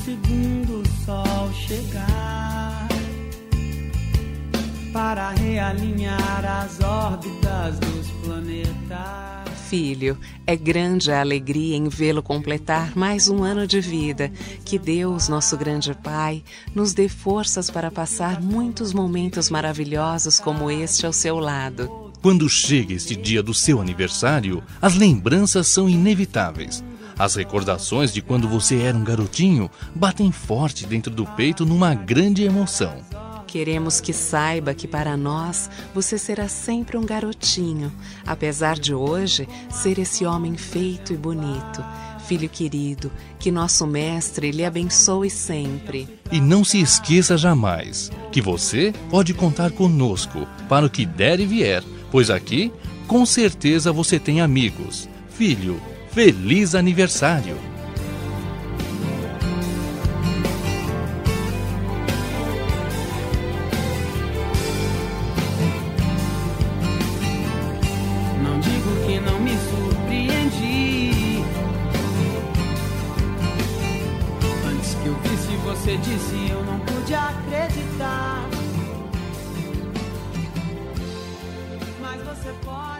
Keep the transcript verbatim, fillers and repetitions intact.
segundo o sol chegar, para realinhar as órbitas dos planetas. Filho, é grande a alegria em vê-lo completar mais um ano de vida. Que Deus, nosso grande Pai, nos dê forças para passar muitos momentos maravilhosos como este ao seu lado. Quando chega este dia do seu aniversário, as lembranças são inevitáveis. As recordações de quando você era um garotinho batem forte dentro do peito numa grande emoção. Queremos que saiba que para nós você será sempre um garotinho, apesar de hoje ser esse homem feito e bonito. Filho querido, que nosso mestre lhe abençoe sempre. E não se esqueça jamais que você pode contar conosco para o que der e vier, pois aqui, com certeza, você tem amigos. Filho, feliz aniversário! Não me surpreendi. Antes que eu visse você disse, eu não pude acreditar. Mas você pode.